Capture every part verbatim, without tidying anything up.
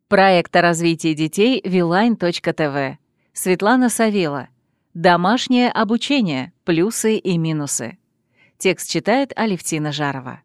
Проект о развитии детей Вилайн точка тэ вэ. Светлана Савела. Домашнее обучение. Плюсы и минусы. Текст читает Алевтина Жарова.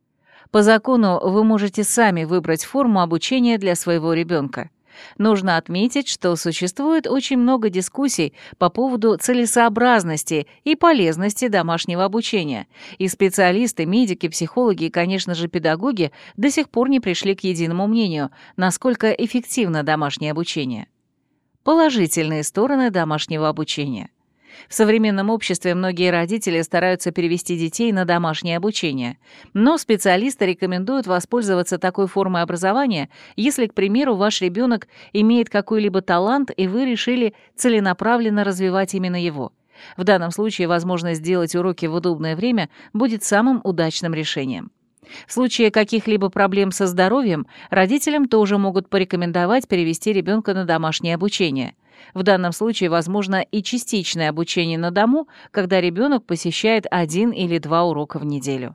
По закону вы можете сами выбрать форму обучения для своего ребенка. Нужно отметить, что существует очень много дискуссий по поводу целесообразности и полезности домашнего обучения, и специалисты, медики, психологи и, конечно же, педагоги до сих пор не пришли к единому мнению, насколько эффективно домашнее обучение. Положительные стороны домашнего обучения. В современном обществе многие родители стараются перевести детей на домашнее обучение, но специалисты рекомендуют воспользоваться такой формой образования, если, к примеру, ваш ребенок имеет какой-либо талант, и вы решили целенаправленно развивать именно его. В данном случае возможность сделать уроки в удобное время будет самым удачным решением. В случае каких-либо проблем со здоровьем родителям тоже могут порекомендовать перевести ребенка на домашнее обучение. В данном случае возможно и частичное обучение на дому, когда ребенок посещает один или два урока в неделю.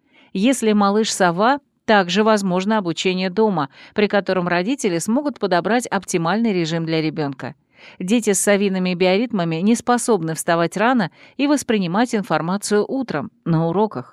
Если малыш-сова, также возможно обучение дома, при котором родители смогут подобрать оптимальный режим для ребенка. Дети с совиными биоритмами не способны вставать рано и воспринимать информацию утром, на уроках.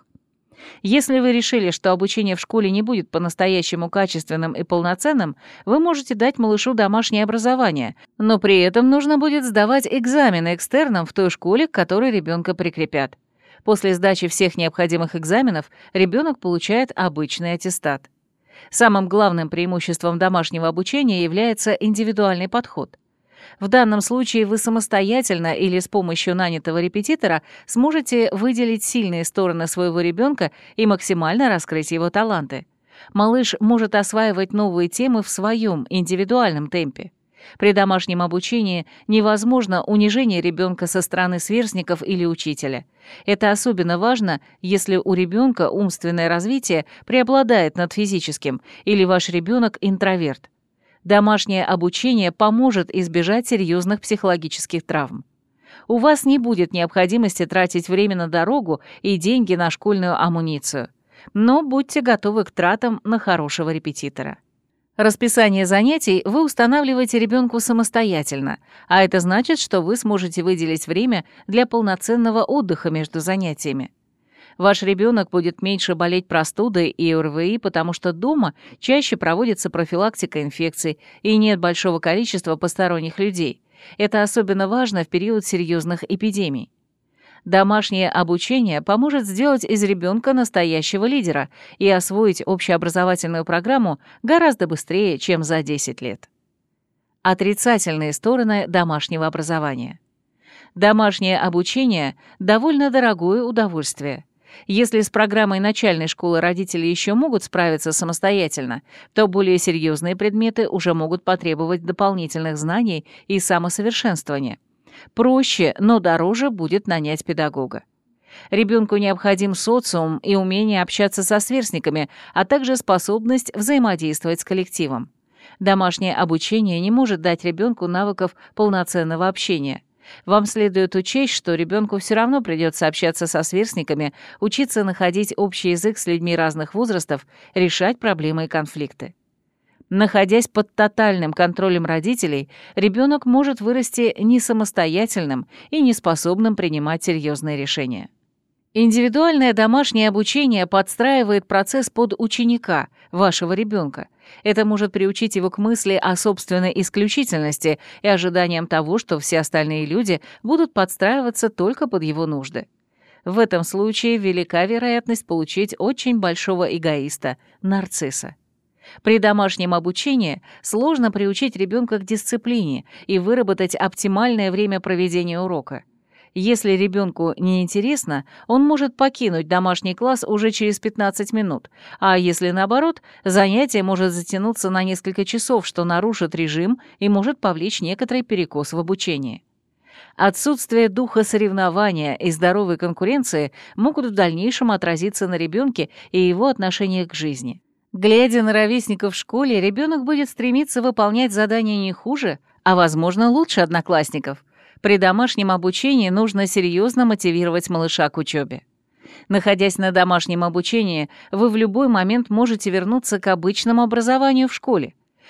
Если вы решили, что обучение в школе не будет по-настоящему качественным и полноценным, вы можете дать малышу домашнее образование, но при этом нужно будет сдавать экзамены экстерном в той школе, к которой ребенка прикрепят. После сдачи всех необходимых экзаменов ребенок получает обычный аттестат. Самым главным преимуществом домашнего обучения является индивидуальный подход. В данном случае вы самостоятельно или с помощью нанятого репетитора сможете выделить сильные стороны своего ребенка и максимально раскрыть его таланты. Малыш может осваивать новые темы в своем индивидуальном темпе. При домашнем обучении невозможно унижение ребенка со стороны сверстников или учителя. Это особенно важно, если у ребенка умственное развитие преобладает над физическим, или ваш ребенок интроверт. Домашнее обучение поможет избежать серьезных психологических травм. У вас не будет необходимости тратить время на дорогу и деньги на школьную амуницию. Но будьте готовы к тратам на хорошего репетитора. Расписание занятий вы устанавливаете ребенку самостоятельно, а это значит, что вы сможете выделить время для полноценного отдыха между занятиями. Ваш ребенок будет меньше болеть простудой и о эр вэ и, потому что дома чаще проводится профилактика инфекций и нет большого количества посторонних людей. Это особенно важно в период серьезных эпидемий. Домашнее обучение поможет сделать из ребенка настоящего лидера и освоить общеобразовательную программу гораздо быстрее, чем за десять лет. Отрицательные стороны домашнего образования. Домашнее обучение – довольно дорогое удовольствие. Если с программой начальной школы родители еще могут справиться самостоятельно, то более серьезные предметы уже могут потребовать дополнительных знаний и самосовершенствования. Проще, но дороже будет нанять педагога. Ребенку необходим социум и умение общаться со сверстниками, а также способность взаимодействовать с коллективом. Домашнее обучение не может дать ребенку навыков полноценного общения. Вам следует учесть, что ребенку все равно придется общаться со сверстниками, учиться находить общий язык с людьми разных возрастов, решать проблемы и конфликты. Находясь под тотальным контролем родителей, ребенок может вырасти не самостоятельным и неспособным принимать серьезные решения. Индивидуальное домашнее обучение подстраивает процесс под ученика, вашего ребенка. Это может приучить его к мысли о собственной исключительности и ожиданиям того, что все остальные люди будут подстраиваться только под его нужды. В этом случае велика вероятность получить очень большого эгоиста, нарцисса. При домашнем обучении сложно приучить ребенка к дисциплине и выработать оптимальное время проведения урока. Если ребенку неинтересно, он может покинуть домашний класс уже через пятнадцать минут, а если наоборот, занятие может затянуться на несколько часов, что нарушит режим и может повлечь некоторый перекос в обучении. Отсутствие духа соревнования и здоровой конкуренции могут в дальнейшем отразиться на ребенке и его отношениях к жизни. Глядя на ровесников в школе, ребенок будет стремиться выполнять задания не хуже, а, возможно, лучше одноклассников. При домашнем обучении нужно серьезно мотивировать малыша к учебе. Находясь на домашнем обучении, вы в любой момент можете вернуться к обычному образованию в школе.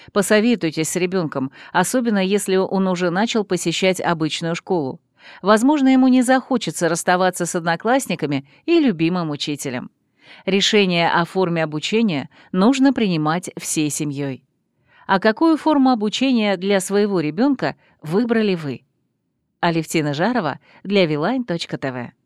Посоветуйтесь с ребенком, особенно если он уже начал посещать обычную школу. Возможно, ему не захочется расставаться с одноклассниками и любимым учителем. Решение о форме обучения нужно принимать всей семьей. А какую форму обучения для своего ребенка выбрали вы? Алевтина Жарова для Вилайн точка тэ вэ.